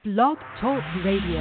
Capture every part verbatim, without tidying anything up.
Blog Talk Radio.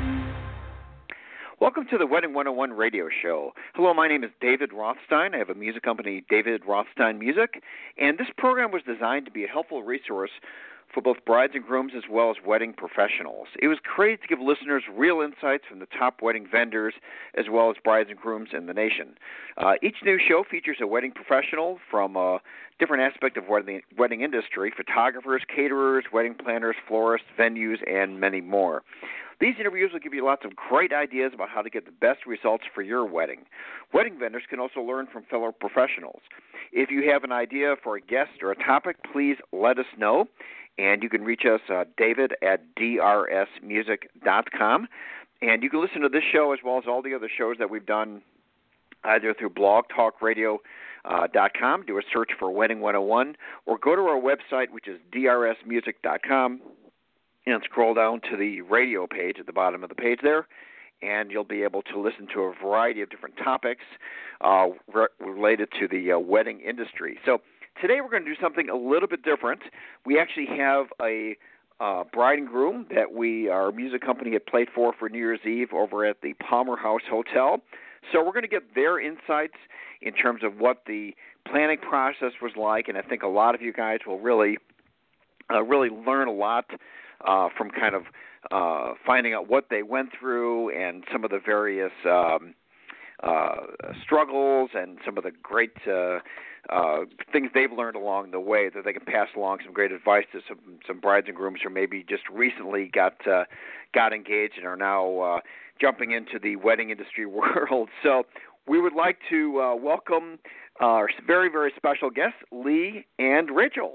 Welcome to the Wedding one oh one radio show. Hello, my name is David Rothstein. I have a music company, David Rothstein Music, and this program was designed to be a helpful resource for both brides and grooms as well as wedding professionals. It was created to give listeners real insights from the top wedding vendors as well as brides and grooms in the nation. Uh, each new show features a wedding professional from a different aspect of wedding, wedding industry, photographers, caterers, wedding planners, florists, venues, and many more. These interviews will give you lots of great ideas about how to get the best results for your wedding. Wedding vendors can also learn from fellow professionals. If you have an idea for a guest or a topic, please let us know. And you can reach us, uh, David at d r s music dot com. And you can listen to this show as well as all the other shows that we've done either through blog talk radio dot com, do a search for Wedding one oh one, or go to our website, which is d r s music dot com, and scroll down to the radio page at the bottom of the page there, and you'll be able to listen to a variety of different topics uh, re- related to the uh, wedding industry. So today we're going to do something a little bit different. We actually have a uh, bride and groom that we, our music company, had played for for New Year's Eve over at the Palmer House Hotel. So we're going to get their insights in terms of what the planning process was like, and I think a lot of you guys will really, uh, really learn a lot uh, from kind of uh, finding out what they went through and some of the various um, uh, struggles and some of the great uh, uh, things they've learned along the way that they can pass along some great advice to some, some brides and grooms who maybe just recently got uh, got engaged and are now uh, jumping into the wedding industry world. So we would like to uh, welcome our very, very special guests, Lee and Rachel.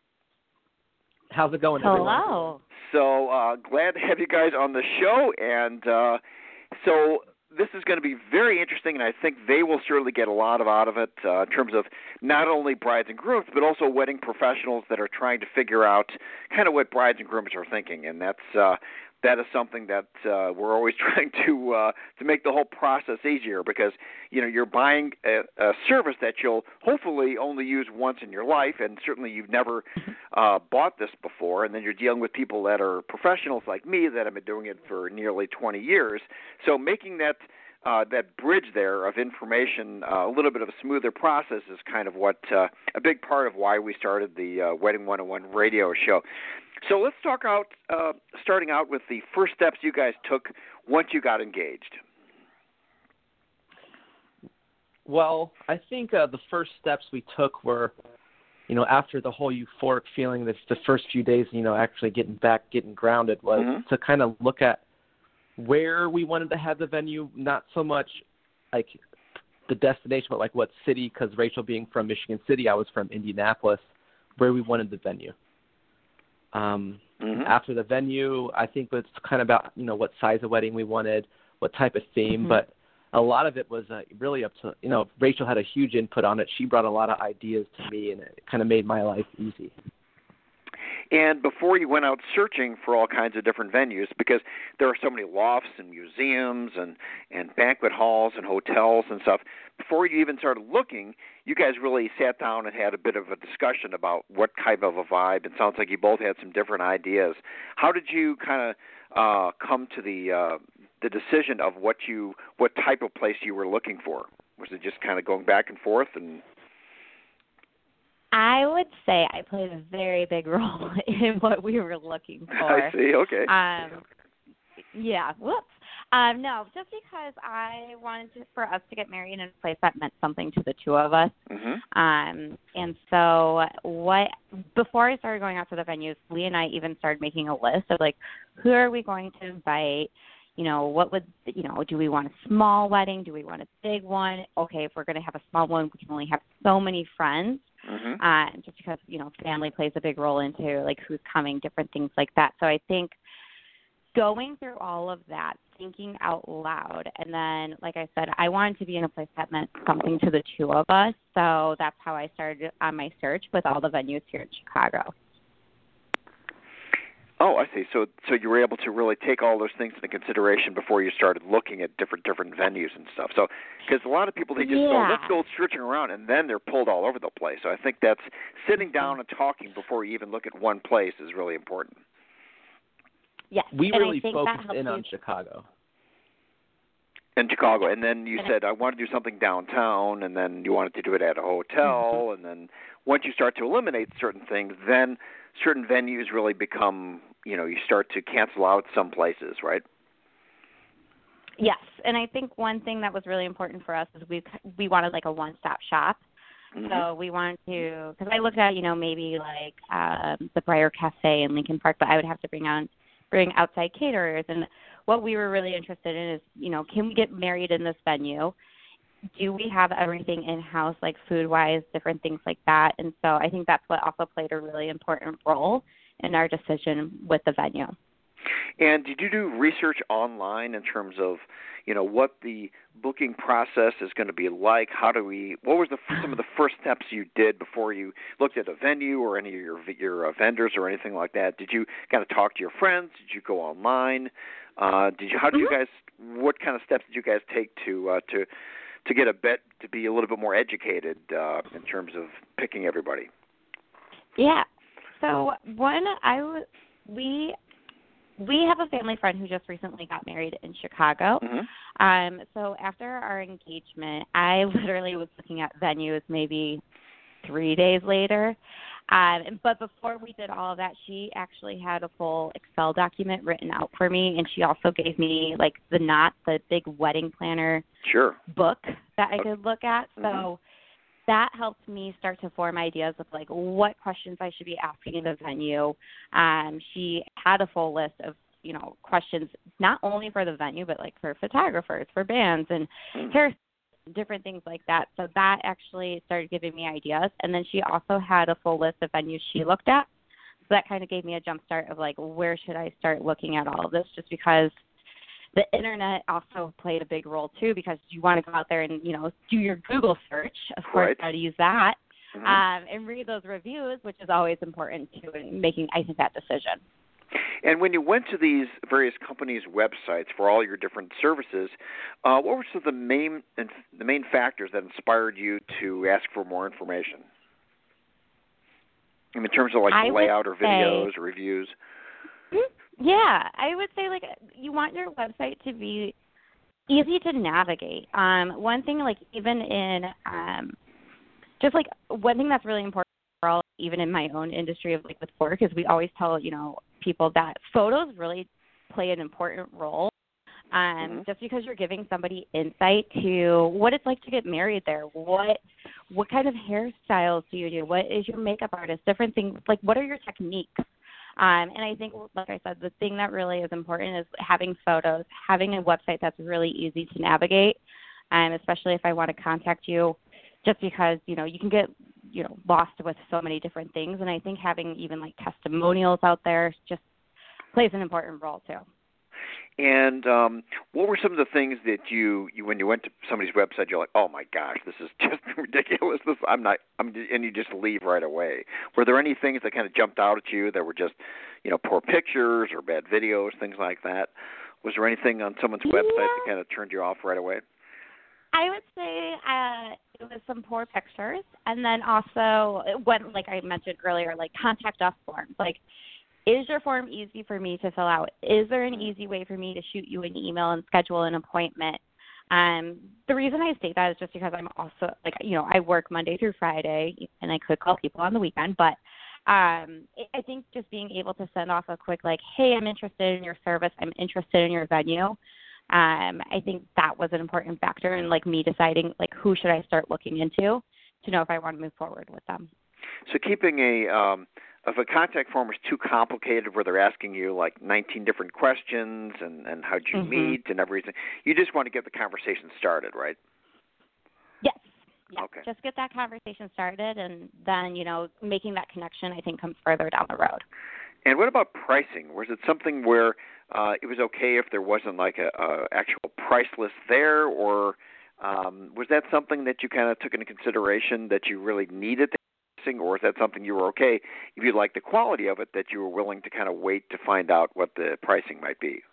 How's it going, Hello. everyone? So uh, glad to have you guys on the show. And uh, so this is going to be very interesting, and I think they will certainly get a lot of out of it uh, in terms of not only brides and grooms, but also wedding professionals that are trying to figure out kind of what brides and grooms are thinking. And that's uh, that is something that uh, we're always trying to uh, to make the whole process easier, because you know you're buying a, a service that you'll hopefully only use once in your life, and certainly you've never uh, bought this before, and then you're dealing with people that are professionals like me that have been doing it for nearly twenty years. So making that uh, that bridge there of information uh, a little bit of a smoother process is kind of what uh, a big part of why we started the uh, Wedding one oh one radio show. So let's talk out, uh, starting out with the first steps you guys took once you got engaged. Well, I think uh, the first steps we took were, you know, after the whole euphoric feeling, this, the first few days, you know, actually getting back, getting grounded, was mm-hmm. to kind of look at where we wanted to have the venue, not so much like the destination, but like what city, because Rachel being from Michigan City, I was from Indianapolis, where we wanted the venue. Um, mm-hmm. After the venue, I think it's kind of about, you know, what size of wedding we wanted, what type of theme, mm-hmm. but a lot of it was uh, really up to, you know, Rachel had a huge input on it. She brought a lot of ideas to me, and it kind of made my life easy. And before you went out searching for all kinds of different venues, because there are so many lofts and museums and, and banquet halls and hotels and stuff, before you even started looking, you guys really sat down and had a bit of a discussion about what type of a vibe. It sounds like you both had some different ideas. How did you kind of uh, come to the uh, the decision of what you what type of place you were looking for? Was it just kind of going back and forth? And I would say I played a very big role in what we were looking for. I see. Okay. Um, yeah. Whoops. Um, no, just because I wanted to, for us to get married in a place that meant something to the two of us. Mm-hmm. Um, and so what before I started going out to the venues, Lee and I even started making a list of like, who are we going to invite? You know, what would, you know, do we want a small wedding? Do we want a big one? Okay, if we're going to have a small one, we can only have so many friends. Mm-hmm. Uh, just because, you know, family plays a big role into, like, who's coming, different things like that. So I think going through all of that, thinking out loud, and then, like I said, I wanted to be in a place that meant something to the two of us. So that's how I started on my search with all the venues here in Chicago. Oh, I see. So, so you were able to really take all those things into consideration before you started looking at different different venues and stuff. So, because a lot of people, they just yeah. go, let's go searching around, and then they're pulled all over the place. So I think that's sitting down and talking before you even look at one place is really important. Yes. We and really I think focused that in you. on Chicago. In Chicago, and then you And said I want to do something downtown, and then you wanted to do it at a hotel, mm-hmm. and then once you start to eliminate certain things, then certain venues really become, you know, you start to cancel out some places, right? Yes, and I think one thing that was really important for us is we we wanted like a one-stop shop. Mm-hmm. So we wanted to, because I looked at, you know, maybe like um, the Briar Cafe in Lincoln Park, but I would have to bring on bring outside caterers. And what we were really interested in is, you know, can we get married in this venue? Do we have everything in-house, like food-wise, different things like that? And so I think that's what also played a really important role in our decision with the venue. And did you do research online in terms of, you know, what the booking process is going to be like? How do we? What was the some of the first steps you did before you looked at a venue or any of your your uh, vendors or anything like that? Did you kind of talk to your friends? Did you go online? Uh, did you? How did mm-hmm. you guys? What kind of steps did you guys take to uh, to to get a bet to be a little bit more educated uh, in terms of picking everybody? Yeah. So one, I w- we. We have a family friend who just recently got married in Chicago. Mm-hmm. Um, so after our engagement, I literally was looking at venues maybe three days later. Um, but before we did all of that, she actually had a full Excel document written out for me, and she also gave me like the knot, the big wedding planner sure. book that I could look at. Mm-hmm. So that helped me start to form ideas of like what questions I should be asking in the venue. Um, she had a full list of, you know, questions not only for the venue, but like for photographers, for bands, and hair, different things like that. So that actually started giving me ideas. And then she also had a full list of venues she looked at. So that kind of gave me a jump start of like, where should I start looking at all of this? Just because the internet also played a big role too, because you want to go out there and, you know, do your Google search, of course, right. how to use that, mm-hmm. um, and read those reviews, which is always important too in making, I think, that decision. And when you went to these various companies' websites for all your different services, uh, what were some of the main the main factors that inspired you to ask for more information? I mean, in terms of like I layout or videos say, or reviews. Yeah, I would say like you want your website to be easy to navigate. Um, one thing, like even in um, just like one thing that's really important for all, even in my own industry of like with work, is we always tell you know people that photos really play an important role. Um, mm-hmm. Just because you're giving somebody insight to what it's like to get married there, what what kind of hairstyles do you do, what is your makeup artist, different things like what are your techniques. Um, and I think, like I said, the thing that really is important is having photos, having a website that's really easy to navigate, um, especially if I want to contact you, just because, you know, you can get, you know, lost with so many different things. And I think having even, like, testimonials out there just plays an important role, too. And um, what were some of the things that you, you, when you went to somebody's website, you're like, oh my gosh, this is just ridiculous. This, I'm not, I'm, and you just leave right away. Were there any things that kind of jumped out at you that were just, you know, poor pictures or bad videos, things like that? Was there anything on someone's Yeah. website that kind of turned you off right away? I would say uh, it was some poor pictures, and then also when, like I mentioned earlier, like contact us forms, like. Is your form easy for me to fill out? Is there an easy way for me to shoot you an email and schedule an appointment? Um, the reason I state that is just because I'm also, like, you know, I work Monday through Friday, and I could call people on the weekend, but um, I think just being able to send off a quick, like, hey, I'm interested in your service, I'm interested in your venue, um, I think that was an important factor in, like, me deciding, like, who should I start looking into to know if I want to move forward with them. So keeping a um, if a contact form is too complicated, where they're asking you like nineteen different questions and, and how'd you mm-hmm. meet and everything, you just want to get the conversation started, right? Yes. Yeah. Okay. Just get that conversation started, and then, you know, making that connection, I think, comes further down the road. And what about pricing? Was it something where uh, it was okay if there wasn't like a, a actual price list there, or um, was that something that you kind of took into consideration that you really needed the pricing, or is that something you were okay if you liked the quality of it that you were willing to kind of wait to find out what the pricing might be?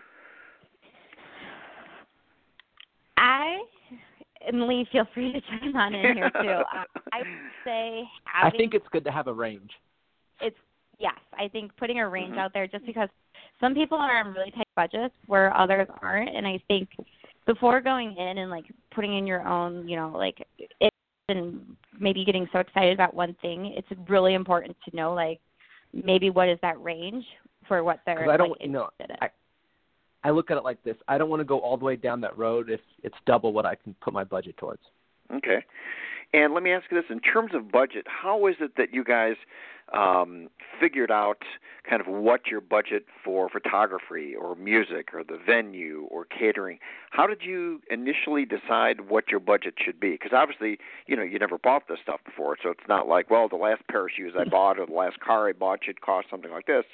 I, and Lee, feel free to chime on in here too. Uh, I would say having, I think it's good to have a range. It's yes. I think putting a range mm-hmm. out there, just because some people are on really tight budgets where others aren't, and I think before going in and like putting in your own, you know, like it, and maybe getting so excited about one thing, it's really important to know like maybe what is that range for what they're I don't, like, you know, interested in. I, I look at it like this. I don't want to go all the way down that road if it's double what I can put my budget towards. Okay. And let me ask you this, in terms of budget, how is it that you guys um, figured out kind of what your budget for photography or music or the venue or catering, how did you initially decide what your budget should be? Because obviously, you know, you never bought this stuff before, so it's not like, well, the last pair of shoes I bought or the last car I bought should cost something like this.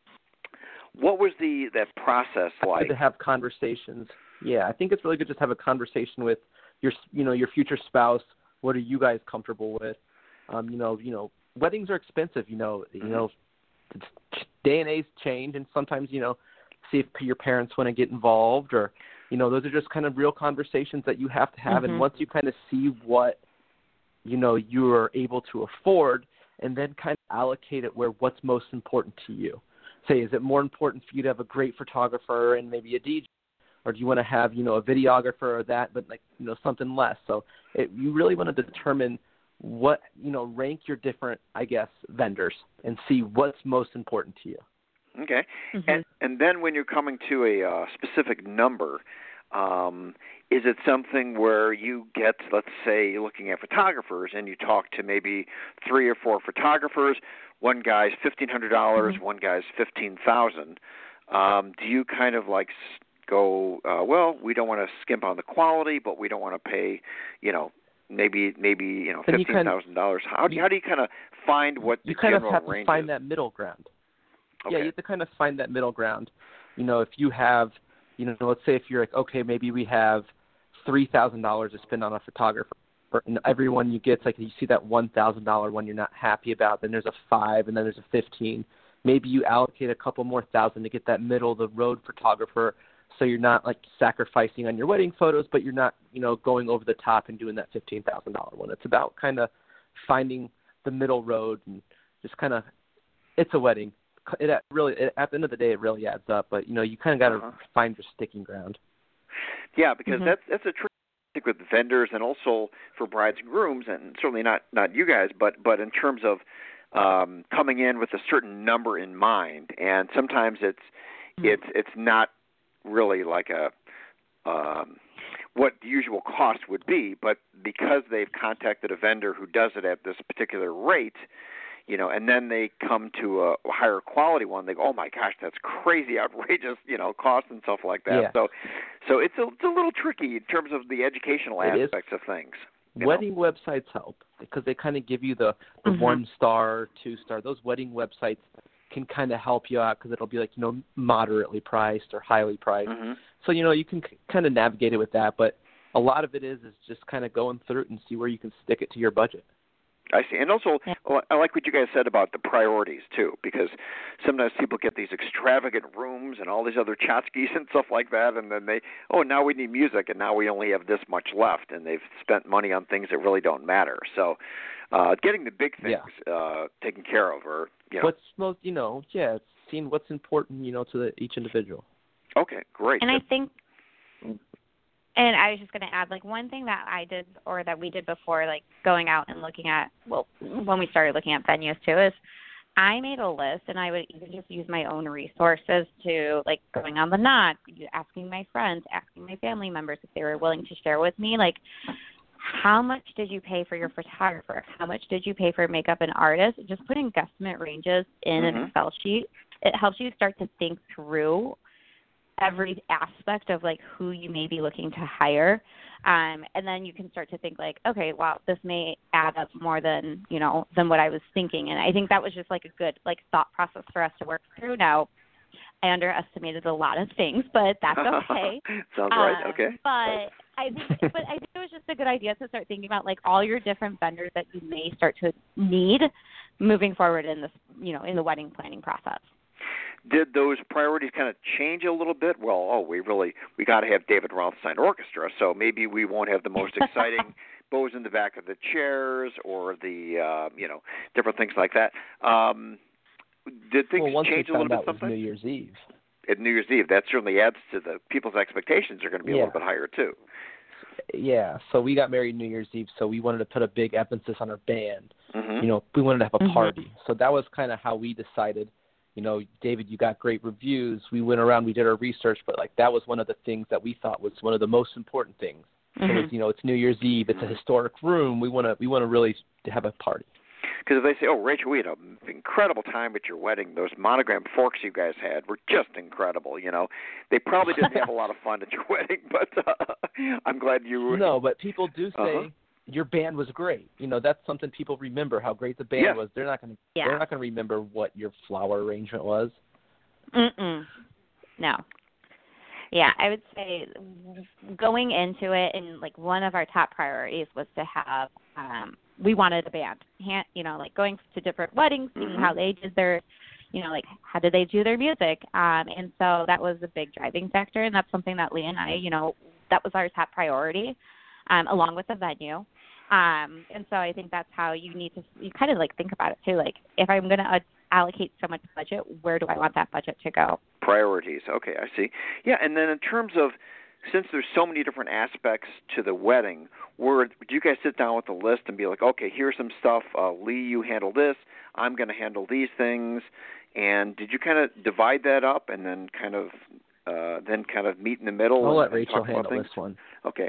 What was the that process like? To have conversations. Yeah, I think it's really good just to have a conversation with your, you know, your future spouse. What are you guys comfortable with? Um, you know, you know, weddings are expensive. You know, you Mm-hmm. know, day and age change, and sometimes, you know, see if your parents want to get involved, or, you know, those are just kind of real conversations that you have to have. Mm-hmm. And once you kind of see what, you know, you are able to afford, and then kind of allocate it where what's most important to you. Say, is it more important for you to have a great photographer and maybe a D J? Or do you want to have, you know, a videographer or that, but like, you know, something less? So it, you really want to determine what, you know, rank your different, I guess, vendors and see what's most important to you. Okay. Mm-hmm. And and then when you're coming to a uh, specific number, um, is it something where you get, let's say, looking at photographers and you talk to maybe three or four photographers, one guy's fifteen hundred dollars, Mm-hmm. one guy's fifteen thousand dollars, um, do you kind of like go, uh, well, we don't want to skimp on the quality, but we don't want to pay, you know, maybe maybe you know Then you fifteen thousand dollars. How do you, how do you kind of find what the you kind of general have to range find is? that middle ground. Okay. Yeah, you have to kind of find that middle ground. You know, if you have, you know, let's say if you're like, okay, maybe we have three thousand dollars to spend on a photographer, and everyone you get, like you see that one thousand dollar one you're not happy about, then there's a five, and then there's a fifteen. Maybe you allocate a couple more thousand to get that middle of the road photographer, so you're not like sacrificing on your wedding photos, but you're not, you know, going over the top and doing that fifteen thousand dollar one. It's about kind of finding the middle road and just kind of, it's a wedding. It really, it, at the end of the day, it really adds up. But you know, you kind of got to Uh-huh. find your sticking ground. Yeah, because Mm-hmm. that's that's a trick with vendors and also for brides and grooms, and certainly not not you guys, but but in terms of um, coming in with a certain number in mind, and sometimes it's Mm-hmm. it's it's not really like a um, what the usual cost would be, but because they've contacted a vendor who does it at this particular rate, you know, and then they come to a higher quality one, they go, oh my gosh, that's crazy, outrageous, you know, cost and stuff like that. Yeah. So, so it's a, it's a little tricky in terms of the educational It is. aspects of things. you Wedding know? websites help because they kind of give you the, the Mhm. one star, two star. Those wedding websites can kind of help you out because it'll be like, you know, moderately priced or highly priced. Mhm. So, you know, you can kind of navigate it with that. But a lot of it is is just kind of going through it and see where you can stick it to your budget. I see. And also, Yeah. I like what you guys said about the priorities, too, because sometimes people get these extravagant rooms and all these other tchotchkes and stuff like that, and then they, oh, now we need music, and now we only have this much left, and they've spent money on things that really don't matter. So uh, getting the big things Yeah. uh, taken care of, or, you know. What's most, you know, yeah, it's seeing what's important, you know, to the, each individual. Okay, great. And I think, and I was just going to add, like, one thing that I did or that we did before, like, going out and looking at, well, when we started looking at venues, too, is I made a list, and I would even just use my own resources to, like, going on the Knot, asking my friends, asking my family members if they were willing to share with me, like, how much did you pay for your photographer? How much did you pay for makeup and artist? Just putting guesstimate ranges in Mhm. an Excel sheet, it helps you start to think through every aspect of, like, who you may be looking to hire. Um, and then you can start to think, like, okay, wow, this may add up more than, you know, than what I was thinking. And I think that was just, like, a good, like, thought process for us to work through. Now, I underestimated a lot of things, but that's okay. Sounds right. Um, Okay. But I think, but I think it was just a good idea to start thinking about, like, all your different vendors that you may start to need moving forward in this, you know, in the wedding planning process. Did those priorities kind of change a little bit? Well, oh, we really we got to have David Rothstein Orchestra, so maybe we won't have the most exciting bows in the back of the chairs or the uh, you know different things like that. Um, did things well, once change we a little found bit? out it was Sometimes. New Year's Eve. at New Year's Eve. That certainly adds to the people's expectations are going to be Yeah. a little bit higher too. Yeah, so we got married New Year's Eve, so we wanted to put a big emphasis on our band. Mm-hmm. You know, we wanted to have a Mhm. party. So that was kind of how we decided, you know, David, you got great reviews. We went around, we did our research, but, like, that was one of the things that we thought was one of the most important things. So, Mhm. it was, you know, it's New Year's Eve. It's a historic room. We want to we want to really have a party. Because if they say, oh, Rachel, we had an incredible time at your wedding. Those monogram forks you guys had were just incredible, you know. They probably didn't have a lot of fun at your wedding, but uh, I'm glad you were. No, but people do say Uh-huh. your band was great. You know, that's something people remember, how great the band Yes. was. They're not going to Yeah. they're not going to remember what your flower arrangement was. Mm-mm. No. Yeah, I would say going into it, and like one of our top priorities was to have, um, we wanted a band. Han- you know, like going to different weddings, seeing Mhm. how they did their, you know, like how did they do their music. Um, and so that was a big driving factor, and that's something that Lee and I, you know, that was our top priority, um, along with the venue. Um, and so I think that's how you need to, you kind of like think about it too. Like if I'm going to uh, allocate so much budget, where do I want that budget to go? Priorities. Okay, I see. Yeah, and then in terms of, since there's so many different aspects to the wedding, were do you guys sit down with a list and be like, okay, here's some stuff. Uh, Lee, you handle this. I'm going to handle these things. And did you kind of divide that up and then kind of uh, then kind of meet in the middle? I'll and, let and Rachel talk about handle things? this one. Okay.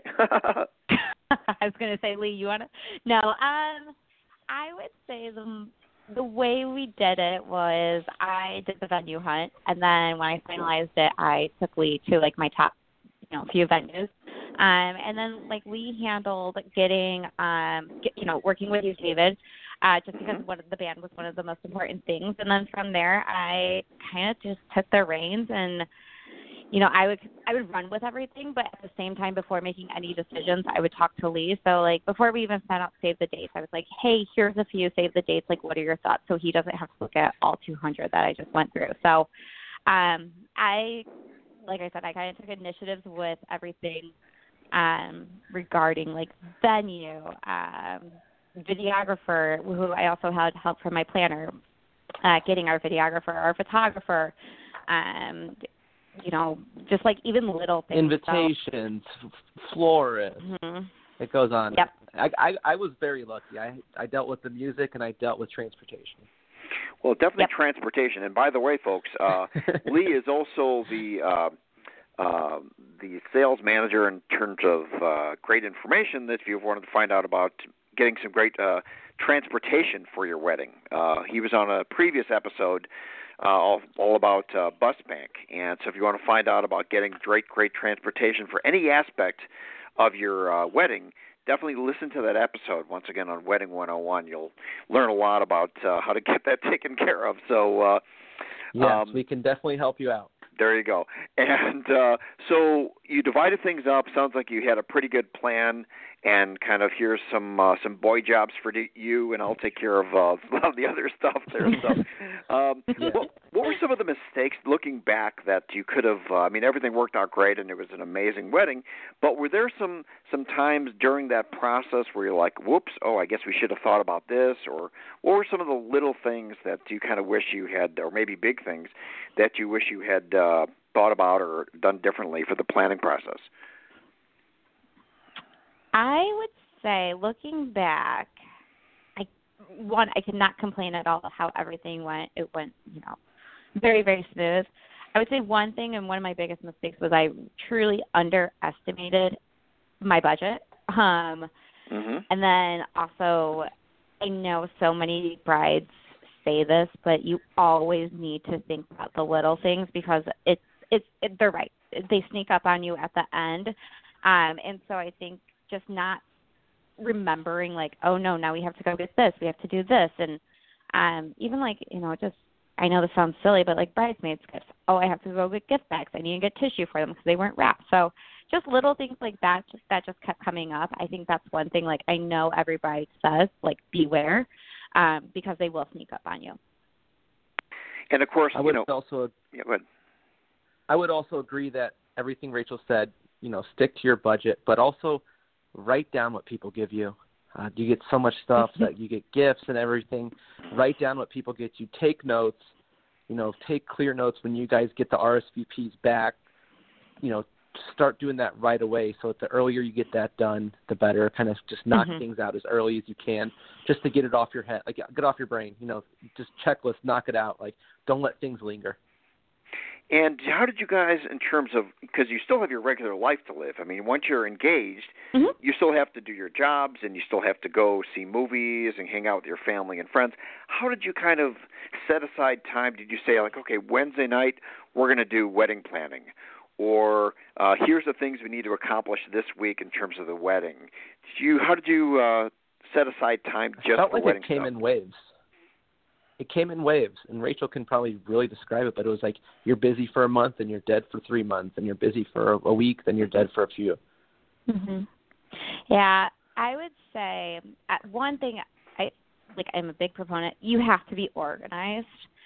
I was going to say, Lee, you want to? No. Um, I would say the the way we did it was I did the venue hunt, and then when I finalized it, I took Lee to like my top, you know, few venues, um, and then like Lee handled getting, um, get, you know, working with you, David, uh, just because Mhm. one of the band was one of the most important things, and then from there, I kind of just took the reins and. You know, I would I would run with everything, but at the same time, before making any decisions, I would talk to Lee. So, like, before we even sent out save the dates, I was like, hey, here's a few save the dates. Like, what are your thoughts? So he doesn't have to look at all two hundred that I just went through. So, um, I, like I said, I kind of took initiatives with everything um, regarding, like, venue, um, videographer, who I also had help from my planner, uh, getting our videographer, our photographer, um you know, just like even little things. Invitations, f- florists. So, mm-hmm. It goes on. Yep. I, I I was very lucky. I I dealt with the music and I dealt with transportation. Well, definitely Yep. transportation. And by the way, folks, uh, Lee is also the uh, uh, the sales manager in terms of uh, great information that if you wanted to find out about getting some great uh, transportation for your wedding. Uh, he was on a previous episode uh, all, all about uh, Bus Bank. And so if you want to find out about getting great, great transportation for any aspect of your uh, wedding, definitely listen to that episode. Once again, on Wedding one oh one, you'll learn a lot about uh, how to get that taken care of. So, uh, yes, um, we can definitely help you out. There you go. And uh, so you divided things up. Sounds like you had a pretty good plan, and kind of here's some uh, some boy jobs for you, and I'll take care of uh, a lot of the other stuff there. So, um, Yeah. what, what were some of the mistakes looking back that you could have? Uh, I mean, everything worked out great, and it was an amazing wedding. But were there some some times during that process where you're like, "Whoops! Oh, I guess we should have thought about this," or what were some of the little things that you kind of wish you had, or maybe big things that you wish you had uh, thought about or done differently for the planning process? I would say, looking back, I one I could not complain at all how everything went. It went, you know, very, very smooth. I would say one thing, and one of my biggest mistakes was I truly underestimated my budget. Um, Mm-hmm. and then also, I know so many brides say this, but you always need to think about the little things because it's it's it, they're right. They sneak up on you at the end, um, and so I think just not remembering like, oh no, now we have to go get this, we have to do this, and um, even like you know, just I know this sounds silly, but like bridesmaids gifts. Oh, I have to go get gift bags. I need to get tissue for them because they weren't wrapped. So just little things like that, just that just kept coming up. I think that's one thing. Like I know every bride says, like beware, um, because they will sneak up on you. And of course, I you would know, also yeah, go ahead. I would also agree that everything Rachel said, you know, stick to your budget, but also write down what people give you. Uh, you get so much stuff that you get gifts and everything. Write down what people get you. Take notes. You know, take clear notes when you guys get the R S V Ps back. You know, start doing that right away. So the earlier you get that done, the better. Kind of just knock mm-hmm. things out as early as you can, just to get it off your head, like get off your brain. You know, just checklist, knock it out. Like, don't let things linger. And how did you guys, in terms of, because you still have your regular life to live. I mean, once you're engaged, mm-hmm. you still have to do your jobs and you still have to go see movies and hang out with your family and friends. How did you kind of set aside time? Did you say, like, okay, Wednesday night, we're going to do wedding planning? Or uh, here's the things we need to accomplish this week in terms of the wedding. Did you, how did you uh, set aside time just I felt for like wedding it came stuff? in waves. It came in waves, and Rachel can probably really describe it, but it was like you're busy for a month and you're dead for three months, and you're busy for a week, then you're dead for a few. Mm-hmm. Yeah, I would say uh, one thing, I like I'm a big proponent, you have to be organized.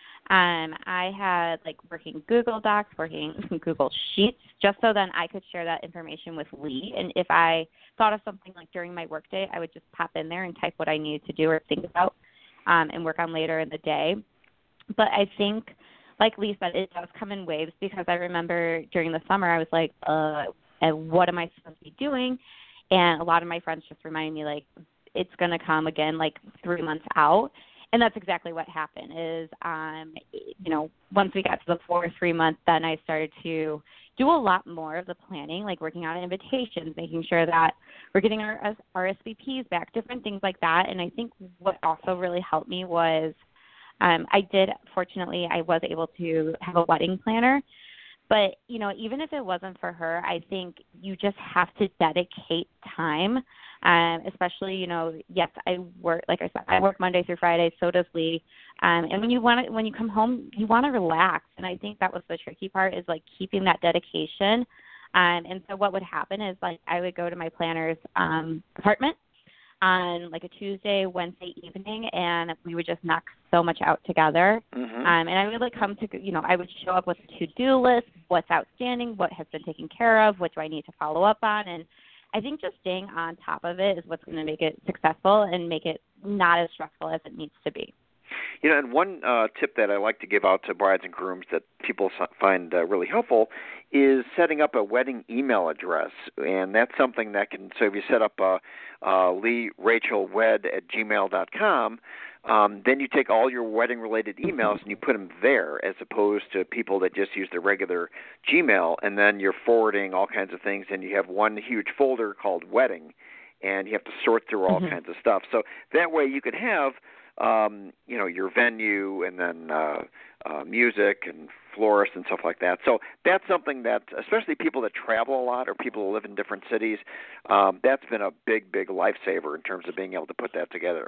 Um, I had like working Google Docs, working Google Sheets, just so then I could share that information with Lee. And if I thought of something like during my workday, I would just pop in there and type what I needed to do or think about. Um, and work on later in the day. But I think, like Lee said, it does come in waves because I remember during the summer I was like, uh, and what am I supposed to be doing? And a lot of my friends just reminded me, like, it's going to come again like three months out. And that's exactly what happened is, um, you know, once we got to the four or three months, then I started to do a lot more of the planning, like working on invitations, making sure that we're getting our R S V Ps back, different things like that. And I think what also really helped me was um, I did, fortunately, I was able to have a wedding planner. But, you know, even if it wasn't for her, I think you just have to dedicate time, um, especially, you know, yes, I work, like I said, I work Monday through Friday, so does Lee. Um, and when you want to, when you come home, you want to relax. And I think that was the tricky part is, like, keeping that dedication. Um, and so what would happen is, like, I would go to my planner's um, apartment on like a Tuesday, Wednesday evening, and we would just knock so much out together. Mm-hmm. Um, and I would like come to, you know, I would show up with a to-do list, what's outstanding, what has been taken care of, what do I need to follow up on. And I think just staying on top of it is what's going to make it successful and make it not as stressful as it needs to be. You know, and one uh, tip that I like to give out to brides and grooms that people find uh, really helpful is setting up a wedding email address. And that's something that can, so if you set up uh, uh, Lee Rachel Wed at gmail dot com, um, then you take all your wedding-related emails and you put them there as opposed to people that just use their regular Gmail, and then you're forwarding all kinds of things, and you have one huge folder called wedding, and you have to sort through all mm-hmm. kinds of stuff. So that way you could have Um, you know, your venue and then uh, uh, music and florists and stuff like that. So that's something that, especially people that travel a lot or people who live in different cities, um, that's been a big, big lifesaver in terms of being able to put that together.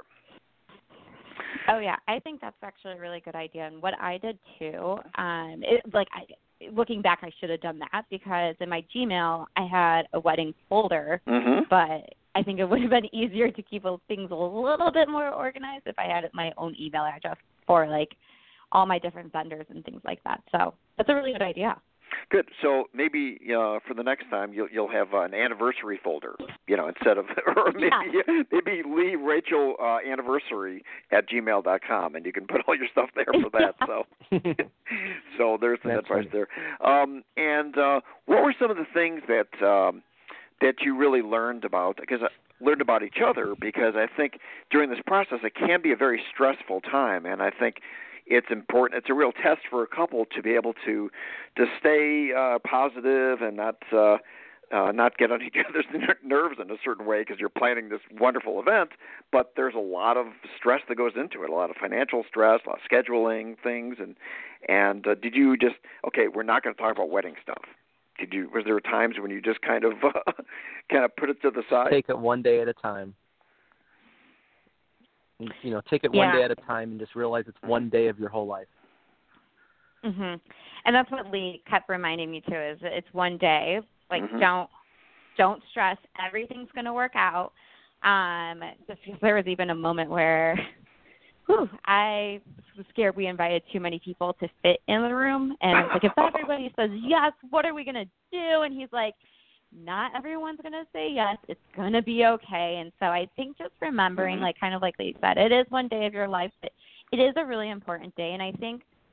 Oh, yeah. I think that's actually a really good idea. And what I did, too, um, it, like, I, looking back, I should have done that because in my Gmail, I had a wedding folder, mm-hmm. but I think it would have been easier to keep things a little bit more organized if I had my own email address for, like, all my different vendors and things like that. So that's a really good idea. Good. So maybe uh, for the next time you'll you'll have an anniversary folder, you know, instead of or maybe yeah. maybe Lee Rachel uh, anniversary at gmail dot com, and you can put all your stuff there for that. So so there's the advice there. Um, and uh, what were some of the things that um, that you really learned about? Because I learned about each other because I think during this process it can be a very stressful time, and I think it's important. It's a real test for a couple to be able to to stay uh, positive and not uh, uh, not get on each other's nerves in a certain way because you're planning this wonderful event. But there's a lot of stress that goes into it, a lot of financial stress, a lot of scheduling things. And and uh, did you just okay? We're not going to talk about wedding stuff. Did you? Was there times when you just kind of uh, kind of put it to the side? Take it one day at a time. You know, take it yeah. one day at a time and just realize it's one day of your whole life. Mhm. And that's what Lee kept reminding me too. Is it's one day. Like mm-hmm. don't don't stress. Everything's going to work out. Um, just because there was even a moment where, whew, I was scared we invited too many people to fit in the room, and it's like if everybody says yes, what are we going to do? And he's like, not everyone's going to say yes. It's going to be okay. And so I think just remembering, mm-hmm. like kind of like Lee said, it is one day of your life, but it is a really important day. And I think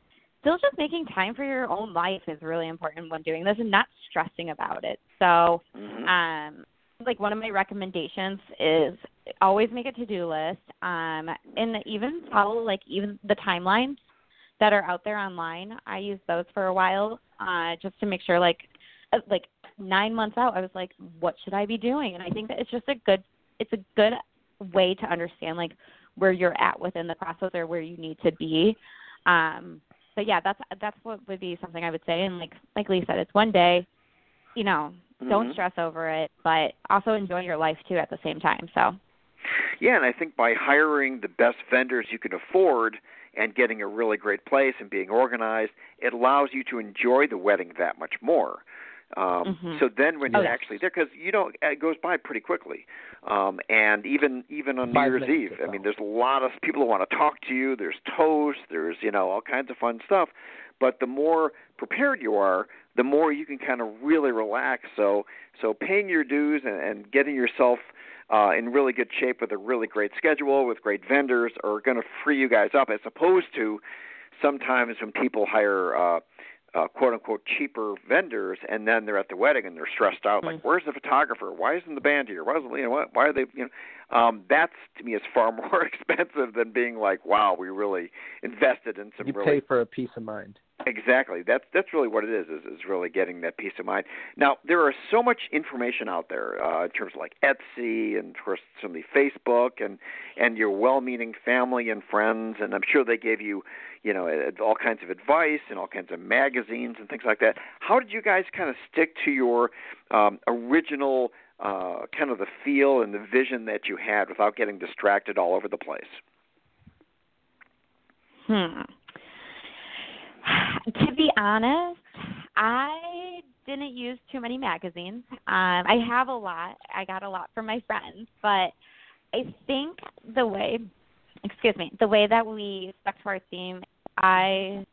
still just making time for your own life is really important when doing this and not stressing about it. So, Mm-hmm. um, like one of my recommendations is always make a to-do list, um, and even follow like even the timelines that are out there online. I used those for a while, uh, just to make sure like, uh, like nine months out, I was like, what should I be doing? And I think that it's just a good, it's a good way to understand like where you're at within the process or where you need to be. Um, but yeah, that's, that's what would be something I would say. And like, like Lee said, it's one day, you know, don't Mm-hmm. stress over it, but also enjoy your life too at the same time. So, yeah, and I think by hiring the best vendors you can afford and getting a really great place and being organized, it allows you to enjoy the wedding that much more. Um, mm-hmm. So then when you're oh, yeah. actually there, because you don't, it goes by pretty quickly. Um, and even even on Five New Year's minutes Eve, or I mean, so. there's a lot of people who want to talk to you. There's toast. There's, you know, all kinds of fun stuff. But the more prepared you are, the more you can kind of really relax. So so paying your dues and, and getting yourself uh, in really good shape with a really great schedule, with great vendors, are going to free you guys up, as opposed to sometimes when people hire uh, uh, quote-unquote cheaper vendors, and then they're at the wedding and they're stressed out, like, Mm. where's the photographer? Why isn't the band here? Why, isn't, you know, why, why are they, you know, um, that's, to me, is far more expensive than being like, wow, we really invested in some You really... pay for a peace of mind. Exactly. That's that's really what it is, is, is really getting that peace of mind. Now, there are so much information out there uh, in terms of like Etsy and, of course, some of the Facebook and, and your well-meaning family and friends, and I'm sure they gave you, you know, all kinds of advice and all kinds of magazines and things like that. How did you guys kind of stick to your um, original uh, kind of the feel and the vision that you had without getting distracted all over the place? Hmm. To be honest, I didn't use too many magazines. Um, I have a lot. I got a lot from my friends, but I think the way, excuse me, the way that we stuck to our theme, I,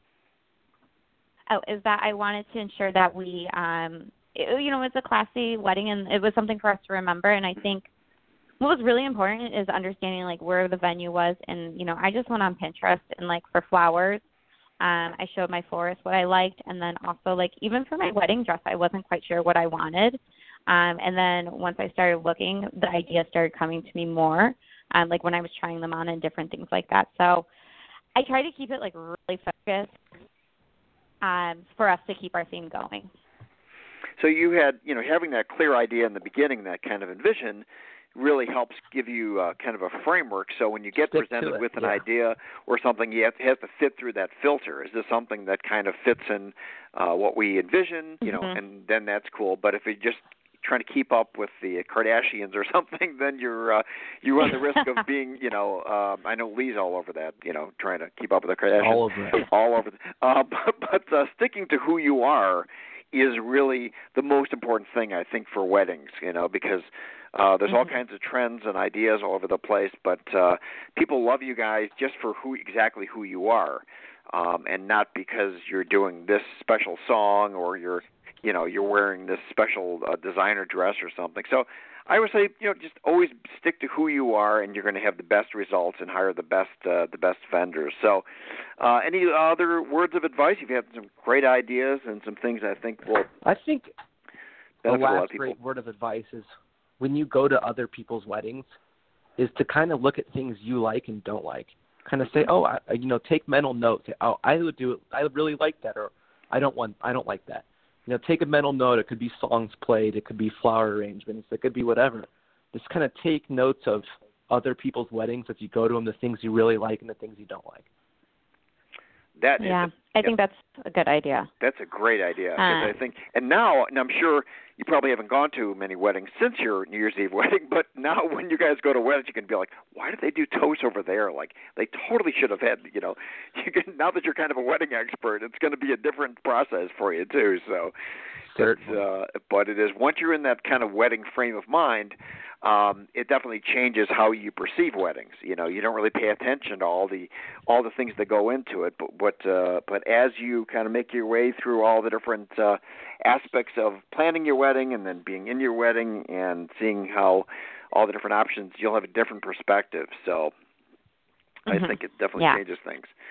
oh, is that I wanted to ensure that we, um, it, you know, it was a classy wedding and it was something for us to remember. And I think what was really important is understanding like where the venue was. And, you know, I just went on Pinterest and like for flowers. Um, I showed my florist what I liked, and then also, like, even for my wedding dress, I wasn't quite sure what I wanted. Um, and then once I started looking, the idea started coming to me more, um, like when I was trying them on and different things like that. So I try to keep it, like, really focused um, for us to keep our theme going. So you had, you know, having that clear idea in the beginning, that kind of envision, really helps give you uh, kind of a framework. So when you get Stick to presented it, with an yeah. idea or something, you have to, have to fit through that filter. Is this something that kind of fits in uh, what we envision? You know, Mm-hmm. and then that's cool. But if you're just trying to keep up with the Kardashians or something, then you're uh, you run the risk of being, you know, uh, I know Lee's all over that, you know, trying to keep up with the Kardashians. All over it. All over. Uh, but but uh, sticking to who you are is really the most important thing, I think, for weddings, you know, because uh, there's all Mm-hmm. kinds of trends and ideas all over the place, but uh, people love you guys just for who exactly who you are, um, and not because you're doing this special song or you're, you know, you're wearing this special uh, designer dress or something. So I would say, you know, just always stick to who you are, and you're going to have the best results and hire the best uh, the best vendors. So, uh, any other words of advice? You've had some great ideas and some things I think will I think the benefit a lot of last people. great word of advice is when you go to other people's weddings is to kind of look at things you like and don't like. Kind of say, oh, I, you know, take mental notes. Say, oh, I would do it. I really like that, or I don't want. I don't like that. You know, take a mental note. It could be songs played. It could be flower arrangements. It could be whatever. Just kind of take notes of other people's weddings if you go to them, the things you really like and the things you don't like. That Yeah, is I think that's a good idea. That's a great idea, because Uh, I think, and now, and I'm sure you probably haven't gone to many weddings since your New Year's Eve wedding, but now when you guys go to weddings, you can be like, why did they do toast over there? Like, they totally should have had, you know, you can, now that you're kind of a wedding expert, it's going to be a different process for you too. So, Certainly. uh, but it is, once you're in that kind of wedding frame of mind, um, it definitely changes how you perceive weddings. You know, you don't really pay attention to all the all the things that go into it, but but uh, but as you kind of make your way through all the different uh, aspects of planning your wedding and then being in your wedding and seeing how all the different options, you'll have a different perspective. So, mm-hmm. I think it definitely Yeah. changes things.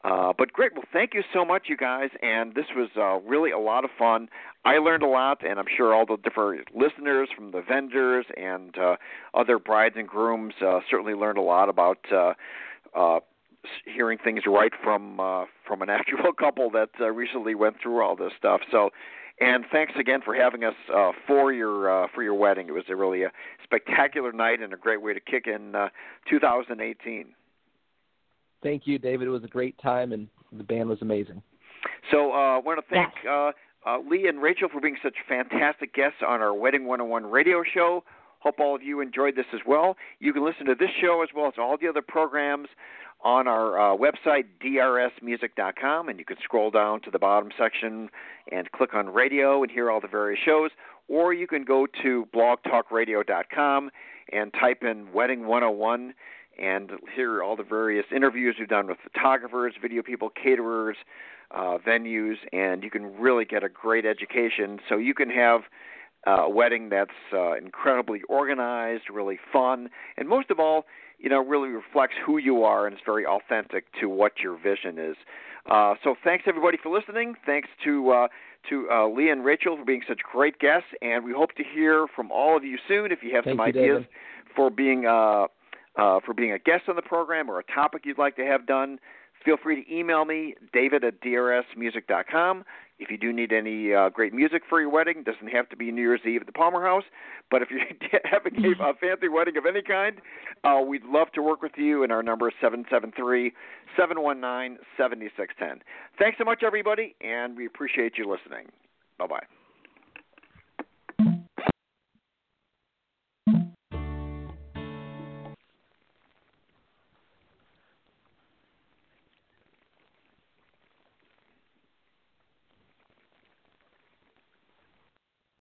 Uh, but great. Well, thank you so much, you guys. And this was uh, really a lot of fun. I learned a lot, and I'm sure all the different listeners from the vendors and uh, other brides and grooms uh, certainly learned a lot about uh, uh, hearing things right from uh, from an actual couple that uh, recently went through all this stuff. So, and thanks again for having us uh, for your uh, for your wedding. It was a really a spectacular night and a great way to kick in uh, two thousand eighteen. Thank you, David. It was a great time, and the band was amazing. So uh, I want to thank yes. uh, uh, Lee and Rachel for being such fantastic guests on our Wedding one oh one radio show. Hope all of you enjoyed this as well. You can listen to this show as well as all the other programs on our uh, website, D R S music dot com, and you can scroll down to the bottom section and click on radio and hear all the various shows, or you can go to blog talk radio dot com and type in Wedding one oh one and hear all the various interviews we've done with photographers, video people, caterers, uh, venues, and you can really get a great education. So you can have uh, a wedding that's uh, incredibly organized, really fun, and most of all, you know, really reflects who you are and is very authentic to what your vision is. Uh, so thanks, everybody, for listening. Thanks to uh, to uh, Lee and Rachel for being such great guests, and we hope to hear from all of you soon. If you have Thank some you, ideas David. for being uh, uh, for being a guest on the program or a topic you'd like to have done, feel free to email me, David at D R S music dot com. If you do need any uh, great music for your wedding, it doesn't have to be New Year's Eve at the Palmer House, but if you're having a fancy wedding of any kind, uh, we'd love to work with you, and our number is seven seven three, seven one nine, seven six one zero. Thanks so much, everybody, and we appreciate you listening. Bye-bye.